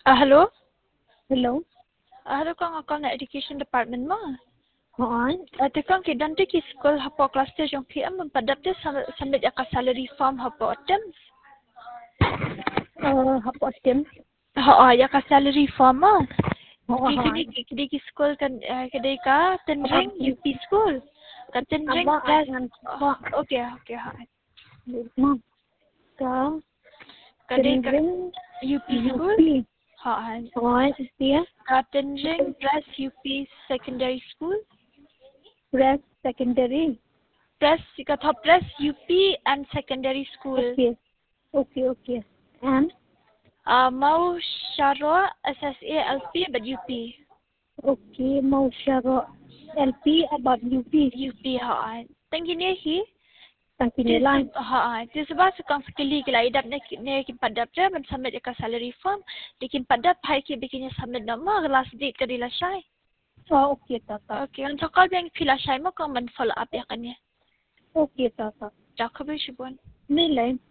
Hello? Hello. Hello kang akal na education department mo. Haan. Tekang kidan ki school hapo class te jong ki am padap te submit ka salary form hapo atem. Hapo atem. Ya ka salary form mo. Haan. Kidi ki school kan kidi ka Tenjing UP school. Ka Tenjing plus. Okay. Ha. Ma'am. Ka Kadi ka Tenjing UP school. Ha. Haan. Iya. Ka Tenjing plus UP secondary school. Press secondary. Press UP and secondary school. Okay. And Mau Sharo SSA LP but UP. okay, mau share LP about UP. UP ha. Tengki ni hi. Tangki nilai. Ha. Itu sebab sukang fikili kila idap ne ki padap je men submit ka salary form. Lekin padap hai ki bikinnya submit nama last date ka dilasai. Okay, tata. Okay, untuk kau yang filasai mo kau men follow up ya kan ya. Okay, tata. Jakob Shibon. Nilai.